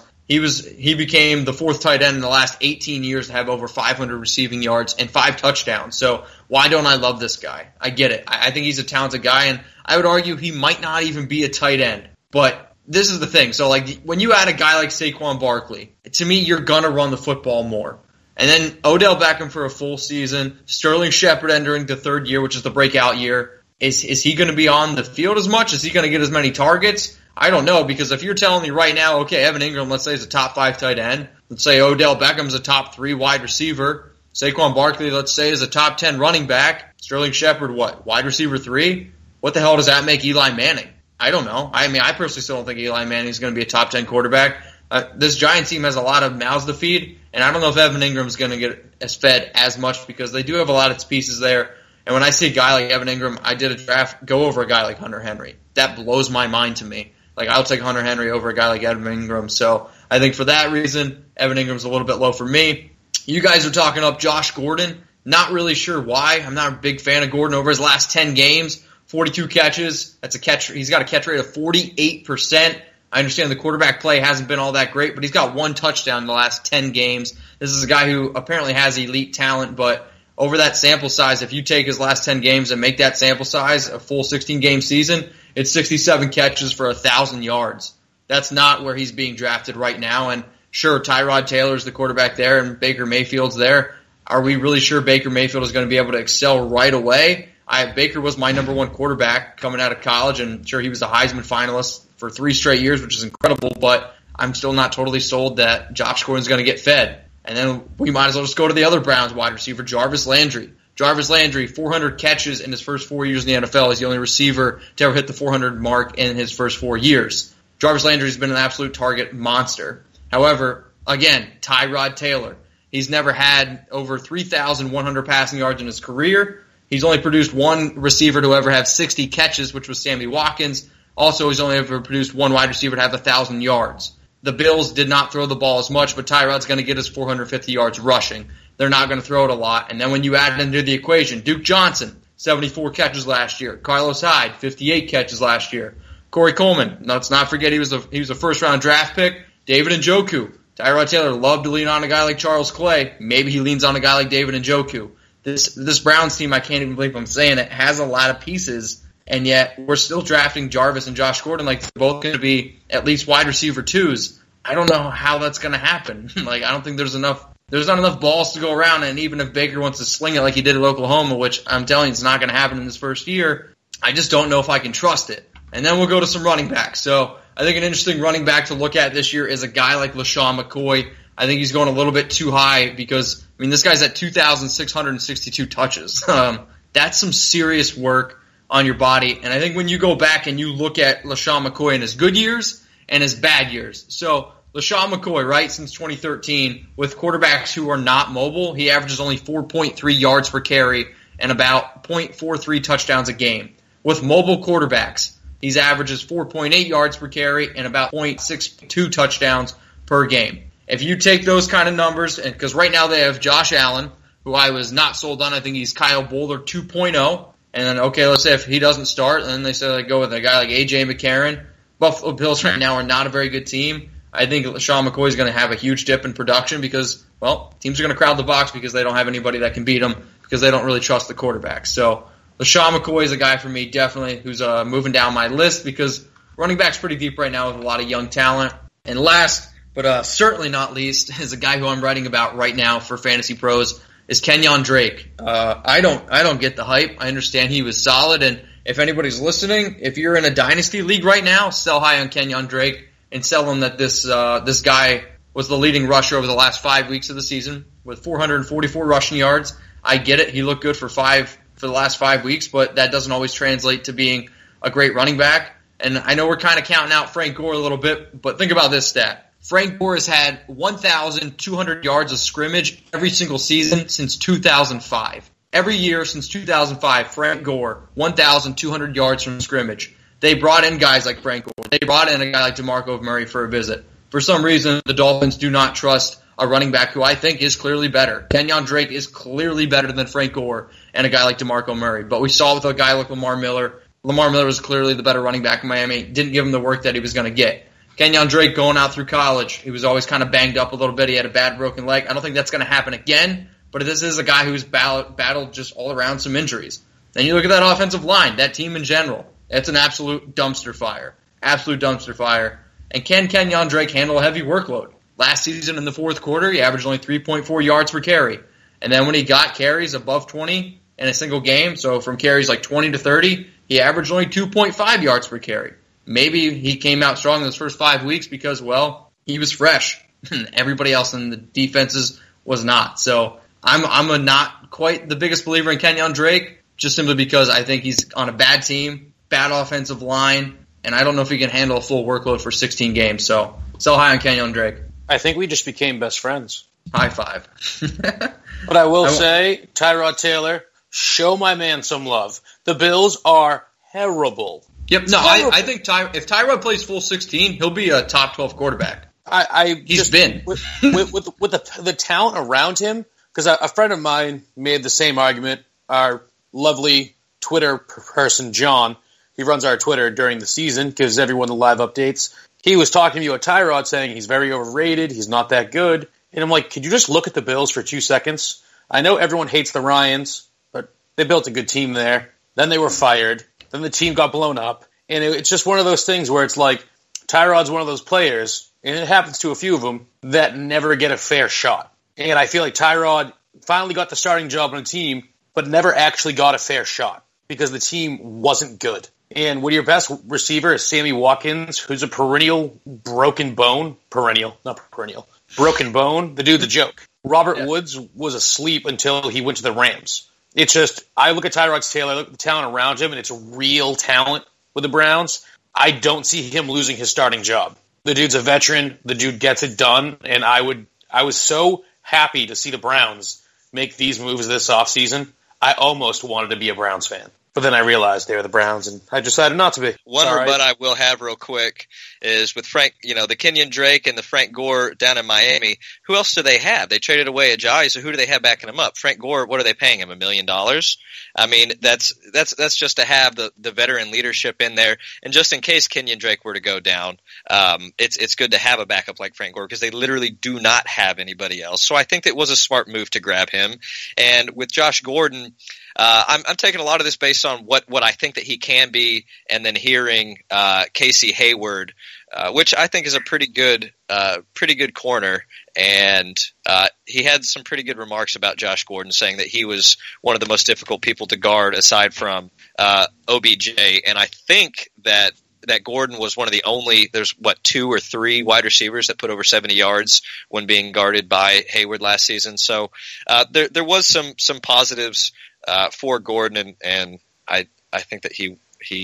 He became the fourth tight end in the last 18 years to have over 500 receiving yards and 5 touchdowns. So why don't I love this guy? I get it. I think he's a talented guy, and I would argue he might not even be a tight end. But this is the thing. So, like, when you add a guy like Saquon Barkley, to me, you're going to run the football more. And then Odell Beckham for a full season, Sterling Shepard entering the third year, which is the breakout year. Is he going to be on the field as much? Is he going to get as many targets? I don't know, because if you're telling me right now, okay, Evan Ingram, let's say, is a top 5 tight end. Let's say Odell Beckham's a top 3 wide receiver. Saquon Barkley, let's say, is a top 10 running back. Sterling Shepard, what, wide receiver 3? What the hell does that make Eli Manning? I don't know. I mean, I personally still don't think Eli Manning is going to be a top 10 quarterback. This Giants team has a lot of mouths to feed, and I don't know if Evan Ingram is going to get as fed as much because they do have a lot of pieces there. And when I see a guy like Evan Ingram, I did a draft go over a guy like Hunter Henry. That blows my mind to me. Like, I'll take Hunter Henry over a guy like Evan Ingram. So I think for that reason, Evan Ingram's a little bit low for me. You guys are talking up Josh Gordon. Not really sure why. I'm not a big fan of Gordon over his last 10 games. 42 catches. That's a catch. He's got a catch rate of 48%. I understand the quarterback play hasn't been all that great, but he's got 1 touchdown in the last 10 games. This is a guy who apparently has elite talent, but over that sample size, if you take his last 10 games and make that sample size a full 16-game season, it's 67 catches for 1,000 yards. That's not where he's being drafted right now. And sure, Tyrod Taylor's the quarterback there and Baker Mayfield's there. Are we really sure Baker Mayfield is going to be able to excel right away? Baker was my number 1 quarterback coming out of college, and sure, he was a Heisman finalist for 3 straight years, which is incredible, but I'm still not totally sold that Josh Gordon's going to get fed. And then we might as well just go to the other Browns wide receiver, Jarvis Landry. Jarvis Landry, 400 catches in his first 4 years in the NFL. He's the only receiver to ever hit the 400 mark in his first 4 years. Jarvis Landry's been an absolute target monster. However, again, Tyrod Taylor. He's never had over 3,100 passing yards in his career. He's only produced one receiver to ever have 60 catches, which was Sammy Watkins. Also, he's only ever produced one wide receiver to have 1,000 yards. The Bills did not throw the ball as much, but Tyrod's going to get us 450 yards rushing. They're not going to throw it a lot. And then when you add it into the equation, Duke Johnson, 74 catches last year. Carlos Hyde, 58 catches last year. Corey Coleman, let's not forget he was a first-round draft pick. David Njoku. Tyrod Taylor loved to lean on a guy like Charles Clay. Maybe he leans on a guy like David Njoku. This Browns team, I can't even believe I'm saying it, has a lot of pieces, and yet we're still drafting Jarvis and Josh Gordon like they're both going to be at least wide receiver 2s. I don't know how that's going to happen. I don't think there's not enough balls to go around, and even if Baker wants to sling it like he did at Oklahoma, which I'm telling you it's not going to happen in his first year, I just don't know if I can trust it. And then we'll go to some running backs. So I think an interesting running back to look at this year is a guy like LaShawn McCoy. I think he's going a little bit too high because, this guy's at 2,662 touches. That's some serious work on your body. And I think when you go back and you look at LaShawn McCoy in his good years and his bad years. So LaShawn McCoy, right, since 2013, with quarterbacks who are not mobile, he averages only 4.3 yards per carry and about 0.43 touchdowns a game. With mobile quarterbacks, he averages 4.8 yards per carry and about 0.62 touchdowns per game. If you take those kind of numbers, and because right now they have Josh Allen, who I was not sold on. I think he's Kyle Boulder 2.0. And then, okay, let's say if he doesn't start, and then they say go with a guy like A.J. McCarron. Buffalo Bills right now are not a very good team. I think LaShawn McCoy is going to have a huge dip in production because, teams are going to crowd the box because they don't have anybody that can beat them because they don't really trust the quarterback. So LaShawn McCoy is a guy for me, definitely, who's moving down my list because running back's pretty deep right now with a lot of young talent. And last, but certainly not least, is a guy who I'm writing about right now for Fantasy Pros is Kenyon Drake. I don't get the hype. I understand he was solid, and if anybody's listening, if you're in a dynasty league right now, sell high on Kenyon Drake and sell him that this guy was the leading rusher over the last 5 weeks of the season with 444 rushing yards. I get it. He looked good for the last 5 weeks, but that doesn't always translate to being a great running back. And I know we're kind of counting out Frank Gore a little bit, but think about this stat. Frank Gore has had 1,200 yards of scrimmage every single season since 2005. Every year since 2005, Frank Gore, 1,200 yards from scrimmage. They brought in guys like Frank Gore. They brought in a guy like DeMarco Murray for a visit. For some reason, the Dolphins do not trust a running back who I think is clearly better. Kenyon Drake is clearly better than Frank Gore and a guy like DeMarco Murray. But we saw with a guy like Lamar Miller. Lamar Miller was clearly the better running back in Miami. Didn't give him the work that he was going to get. Kenyon Drake going out through college, he was always kind of banged up a little bit. He had a bad broken leg. I don't think that's going to happen again, but this is a guy who's battled just all around some injuries. Then you look at that offensive line, that team in general. It's an absolute dumpster fire. Absolute dumpster fire. And can Kenyon Drake handle a heavy workload? Last season in the fourth quarter, he averaged only 3.4 yards per carry. And then when he got carries above 20 in a single game, so from carries like 20 to 30, he averaged only 2.5 yards per carry. Maybe he came out strong in those first 5 weeks because, he was fresh. Everybody else in the defenses was not. So I'm not quite the biggest believer in Kenyon Drake, just simply because I think he's on a bad team, bad offensive line, and I don't know if he can handle a full workload for 16 games. So sell high on Kenyon Drake. I think we just became best friends. High five. But I will say, Tyrod Taylor, show my man some love. The Bills are terrible. Yep, no, I think if Tyrod plays full 16, he'll be a top 12 quarterback. He's been. With the talent around him, because a friend of mine made the same argument, our lovely Twitter person, John, he runs our Twitter during the season, gives everyone the live updates. He was talking to me about Tyrod, saying he's very overrated, he's not that good. And I'm like, could you just look at the Bills for 2 seconds? I know everyone hates the Ryans, but they built a good team there. Then they were fired. Then the team got blown up. And it's just one of those things where it's like, Tyrod's one of those players, and it happens to a few of them, that never get a fair shot. And I feel like Tyrod finally got the starting job on a team, but never actually got a fair shot because the team wasn't good. And when your best receiver is Sammy Watkins, who's a broken bone, the dude's a joke. Robert Woods was asleep until he went to the Rams. It's just, I look at Tyrod Taylor, I look at the talent around him, and it's real talent with the Browns. I don't see him losing his starting job. The dude's a veteran. The dude gets it done. And I was so happy to see the Browns make these moves this offseason. I almost wanted to be a Browns fan. But then I realized they were the Browns, and I decided not to be. One rebut I will have real quick is with Frank, the Kenyon Drake and the Frank Gore down in Miami. Who else do they have? They traded away Ajayi, so who do they have backing him up? Frank Gore, what are they paying him? $1 million? I mean, that's just to have the veteran leadership in there, and just in case Kenyon Drake were to go down, it's good to have a backup like Frank Gore because they literally do not have anybody else. So I think it was a smart move to grab him. And with Josh Gordon, I'm taking a lot of this based on what I think that he can be, and then hearing Casey Hayward, which I think is a pretty good corner, and he had some pretty good remarks about Josh Gordon, saying that he was one of the most difficult people to guard aside from OBJ, and I think that Gordon was one of the only, there's 2 or 3 wide receivers that put over 70 yards when being guarded by Hayward last season. So there was some positives for Gordon, and I think that he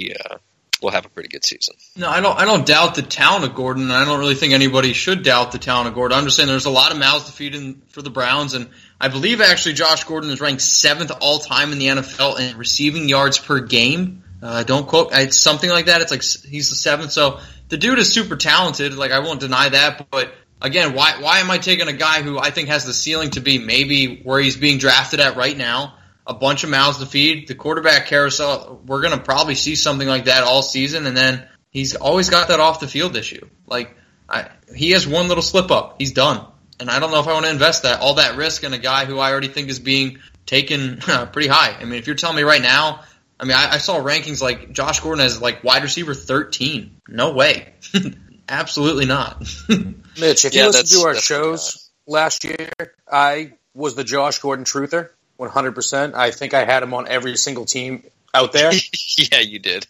will have a pretty good season. No, I don't doubt the talent of Gordon, and I don't really think anybody should doubt the talent of Gordon. I'm just saying there's a lot of mouths to feed for the Browns, and I believe actually Josh Gordon is ranked 7th all time in the NFL in receiving yards per game. Don't quote, it's something like that. It's like he's the 7th. So the dude is super talented. Like, I won't deny that. But again, why am I taking a guy who I think has the ceiling to be maybe where he's being drafted at right now? A bunch of mouths to feed. The quarterback carousel, we're going to probably see something like that all season. And then he's always got that off the field issue. Like, he has one little slip up. He's done. And I don't know if I want to invest all that risk in a guy who I already think is being taken pretty high. I mean, if you're telling me right now, I saw rankings like Josh Gordon as like wide receiver 13. No way. Absolutely not. Mitch, if you listened to our shows last year, I was the Josh Gordon truther, 100%. I think I had him on every single team out there. Yeah, you did.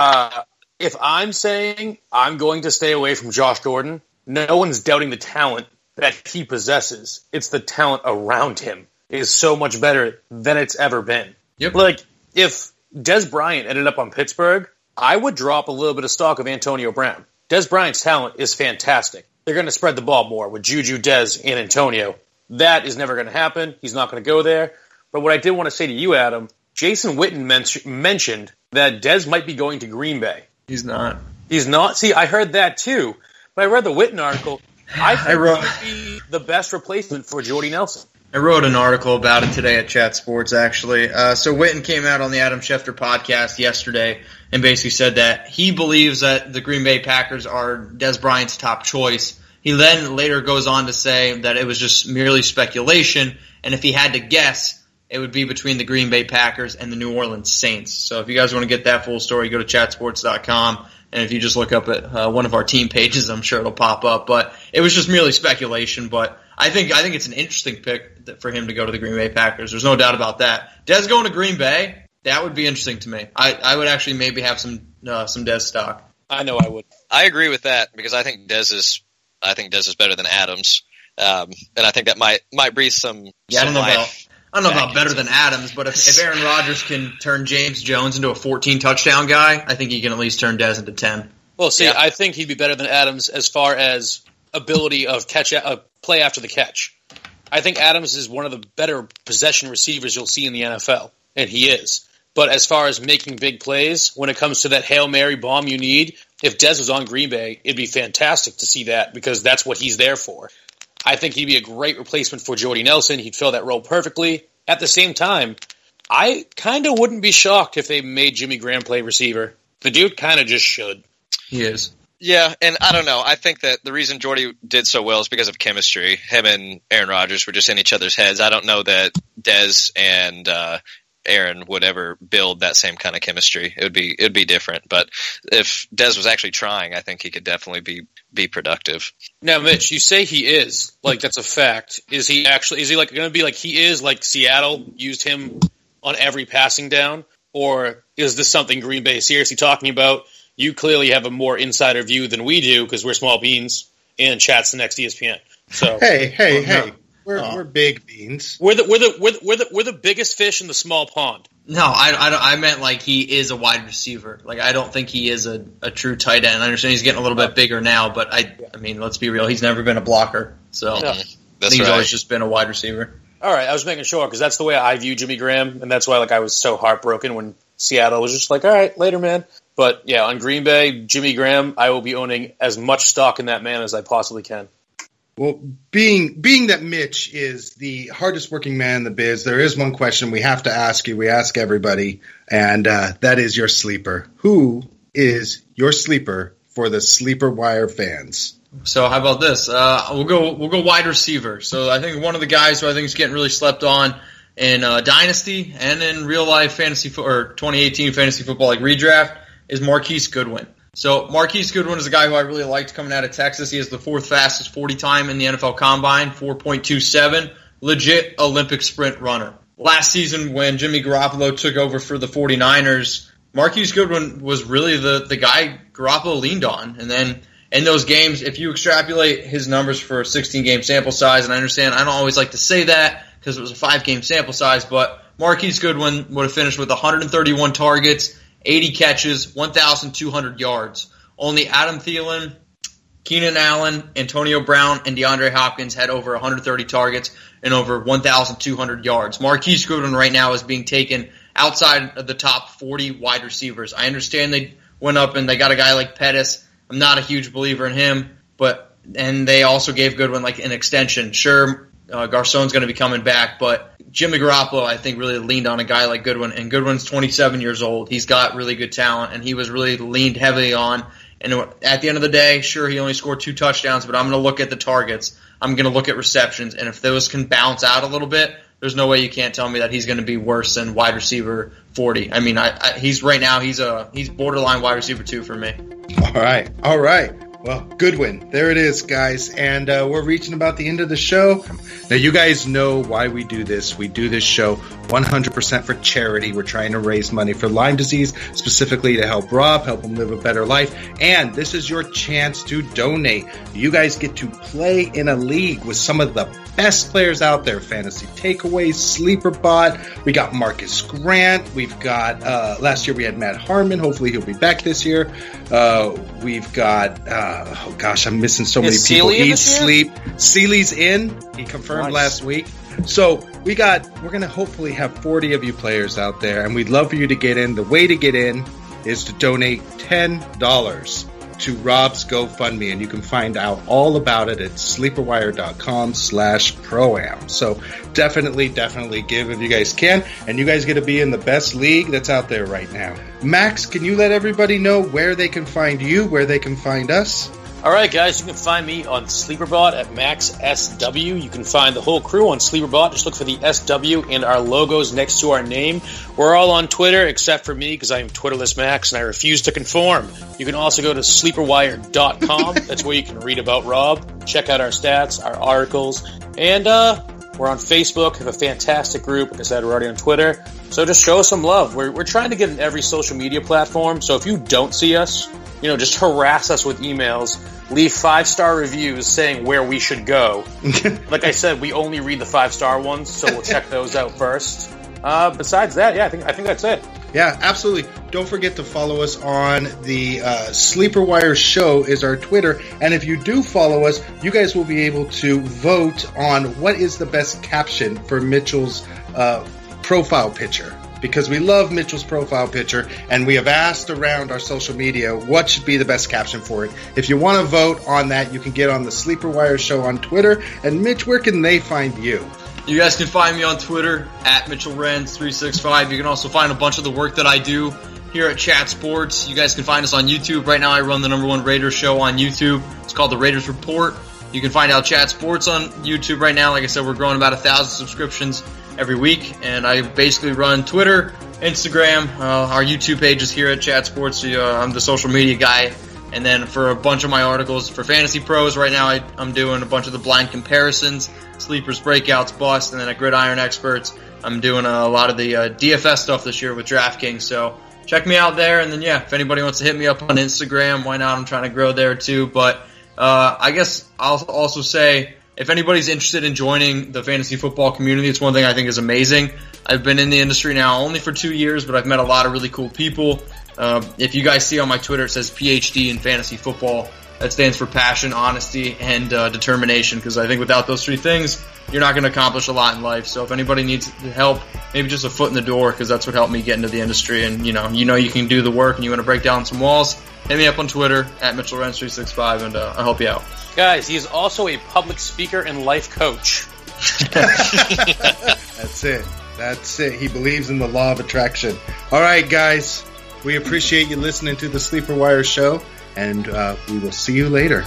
If I'm saying I'm going to stay away from Josh Gordon, no one's doubting the talent that he possesses. It's the talent around him is so much better than it's ever been. Yep. Like, if Dez Bryant ended up on Pittsburgh, I would drop a little bit of stock of Antonio Brown. Dez Bryant's talent is fantastic. They're going to spread the ball more with Juju, Dez, and Antonio. That is never going to happen. He's not going to go there. But what I did want to say to you, Adam, Jason Witten mentioned that Dez might be going to Green Bay. He's not. He's not? See, I heard that too. But I read the Witten article. I think he would be the best replacement for Jordy Nelson. I wrote an article about it today at Chat Sports, actually. So Witten came out on the Adam Schefter podcast yesterday and basically said that he believes that the Green Bay Packers are Dez Bryant's top choice. He then later goes on to say that it was just merely speculation, and if he had to guess, it would be between the Green Bay Packers and the New Orleans Saints. So if you guys want to get that full story, go to chatsports.com, and if you just look up at one of our team pages, I'm sure it'll pop up. But it was just merely speculation, but I think it's an interesting pick for him to go to the Green Bay Packers. There's no doubt about that. Dez going to Green Bay, that would be interesting to me. I would actually maybe have some Dez stock. I know I would. I agree with that because I think Dez is better than Adams, and I think that might breathe some. Yeah, some I don't know about better than Adams, but if Aaron Rodgers can turn James Jones into a 14-touchdown guy, I think he can at least turn Dez into 10. Well, see, yeah. I think he'd be better than Adams as far as ability of play after the catch. I think Adams is one of the better possession receivers you'll see in the NFL, and he is. But as far as making big plays, when it comes to that Hail Mary bomb you need, if Dez was on Green Bay, it'd be fantastic to see that because that's what he's there for. I think he'd be a great replacement for Jordy Nelson. He'd fill that role perfectly. At the same time, I kind of wouldn't be shocked if they made Jimmy Graham play receiver. The dude kind of just should. He is. Yeah, and I don't know. I think that the reason Jordy did so well is because of chemistry. Him and Aaron Rodgers were just in each other's heads. I don't know that Dez and Aaron would ever build that same kind of chemistry. It'd be different. But if Dez was actually trying, I think he could definitely be productive. Now, Mitch, you say he is, like that's a fact. Is he like going to be like he is, like Seattle used him on every passing down? or is this something Green Bay is seriously talking about? You clearly have a more insider view than we do because we're small beans, and Chat's the next ESPN. So hey. We're big beans. We're the biggest fish in the small pond. No, I meant like he is a wide receiver. Like I don't think he is a true tight end. I understand he's getting a little bit bigger now, but I mean, let's be real. He's never been a blocker, so I think he's always just been a wide receiver. All right, I was making sure because that's the way I view Jimmy Graham, and that's why I was so heartbroken when Seattle was just like, all right, later, man. But yeah, on Green Bay, Jimmy Graham, I will be owning as much stock in that man as I possibly can. Well, being that Mitch is the hardest working man in the biz, there is one question we have to ask you. We ask everybody, and that is your sleeper. Who is your sleeper for the Sleeper Wire fans? So how about this? We'll go wide receiver. So I think one of the guys who I think is getting really slept on in Dynasty and in real life fantasy or 2018 fantasy football like redraft is Marquise Goodwin. So Marquise Goodwin is a guy who I really liked coming out of Texas. He has the fourth fastest 40 time in the NFL Combine, 4.27, legit Olympic sprint runner. Last season when Jimmy Garoppolo took over for the 49ers, Marquise Goodwin was really the guy Garoppolo leaned on. And then in those games, if you extrapolate his numbers for a 16-game sample size, and I understand I don't always like to say that because it was a 5-game sample size, but Marquise Goodwin would have finished with 131 targets, 80 catches, 1,200 yards. Only Adam Thielen, Keenan Allen, Antonio Brown, and DeAndre Hopkins had over 130 targets and over 1,200 yards. Marquise Goodwin right now is being taken outside of the top 40 wide receivers. I understand they went up and they got a guy like Pettis. I'm not a huge believer in him, and they also gave Goodwin like an extension. Sure, Garcon's going to be coming back, but Jimmy Garoppolo, I think, really leaned on a guy like Goodwin, and Goodwin's 27 years old. He's got really good talent, and he was really leaned heavily on. And at the end of the day, sure, he only scored 2 touchdowns, but I'm going to look at the targets. I'm going to look at receptions, and if those can bounce out a little bit, there's no way you can't tell me that he's going to be worse than wide receiver 40. I mean, he's right now he's borderline wide receiver 2 for me. All right. Well, Goodwin, there it is, guys, and we're reaching about the end of the show. Now, you guys know why we do this. We do this show 100% for charity. We're trying to raise money for Lyme disease, specifically to help Rob, help him live a better life, and this is your chance to donate. You guys get to play in a league with some of the best players out there. Fantasy Takeaways, Sleeper Bot. We got Marcus Grant. We've got, last year we had Matt Harmon. Hopefully he'll be back this year. We've got, I'm missing so many people. Eat Sleep. Seeley's in. He confirmed last week. So we're going to hopefully have 40 of you players out there, and we'd love for you to get in. The way to get in is to donate $10 to Rob's GoFundMe, and you can find out all about it at sleeperwire.com/proam. So definitely give if you guys can, and you guys get to be in the best league that's out there right now. Max, can you let everybody know where they can find you, where they can find us? All right, guys, you can find me on SleeperBot at MaxSW. You can find the whole crew on SleeperBot. Just look for the SW and our logos next to our name. We're all on Twitter except for me because I am Twitterless Max and I refuse to conform. You can also go to sleeperwire.com. That's where you can read about Rob, check out our stats, our articles, and we're on Facebook, have a fantastic group. Like I said, we're already on Twitter. So just show us some love. We're trying to get in every social media platform. So if you don't see us, just harass us with emails, leave 5-star reviews saying where we should go. Like I said, we only read the 5-star ones, so we'll check those out first. Besides that, I think that's it. Yeah, absolutely. Don't forget to follow us on the Sleeper Wire Show is our Twitter. And if you do follow us, you guys will be able to vote on what is the best caption for Mitchell's profile picture. Because we love Mitchell's profile picture, and we have asked around our social media what should be the best caption for it. If you want to vote on that, you can get on the Sleeper Wire Show on Twitter. And Mitch, where can they find you? You guys can find me on Twitter at MitchellRenz365. You can also find a bunch of the work that I do here at Chat Sports. You guys can find us on YouTube. Right now I run the #1 Raiders show on YouTube. It's called The Raiders Report. You can find out Chat Sports on YouTube right now. Like I said, we're growing about 1,000 subscriptions every week, and I basically run Twitter, Instagram, our YouTube pages here at Chat Sports. I'm the social media guy, and then for a bunch of my articles for Fantasy Pros right now, I'm doing a bunch of the blind comparisons, sleepers, breakouts, busts, and then at Gridiron Experts, I'm doing a lot of the DFS stuff this year with DraftKings. So check me out there. And then, yeah, if anybody wants to hit me up on Instagram, why not? I'm trying to grow there too. But I guess I'll also say, if anybody's interested in joining the fantasy football community, it's one thing I think is amazing. I've been in the industry now only for 2 years, but I've met a lot of really cool people. If you guys see on my Twitter, it says PhD in fantasy football. That stands for passion, honesty, and determination, because I think without those three things, you're not going to accomplish a lot in life. So if anybody needs help, maybe just a foot in the door, because that's what helped me get into the industry. And you know you can do the work, and you want to break down some walls, hit me up on Twitter at MitchellRenz365, and I'll help you out. Guys, he is also a public speaker and life coach. That's it. He believes in the law of attraction. All right, guys. We appreciate you listening to the Sleeper Wire show, and we will see you later.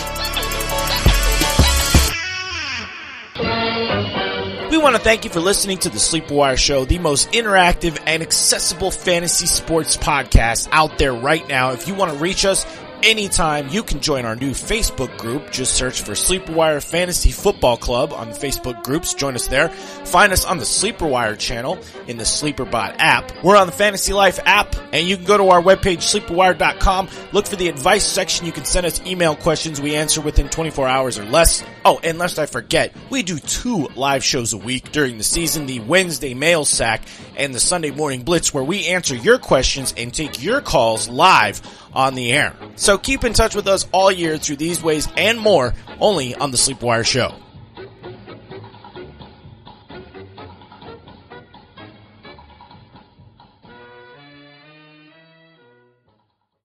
We want to thank you for listening to the Sleeper Wire Show, the most interactive and accessible fantasy sports podcast out there right now. If you want to reach us anytime, you can join our new Facebook group. Just search for Sleeper Wire Fantasy Football Club on Facebook groups. Join us there. Find us on the Sleeper Wire channel in the SleeperBot app. We're on the Fantasy Life app, and you can go to our webpage, sleeperwire.com. Look for the advice section. You can send us email questions we answer within 24 hours or less. Oh, and lest I forget, we do 2 live shows a week during the season, the Wednesday Mail Sack and the Sunday Morning Blitz, where we answer your questions and take your calls live on the air. So keep in touch with us all year through these ways and more, only on the Sleeper Wire Show.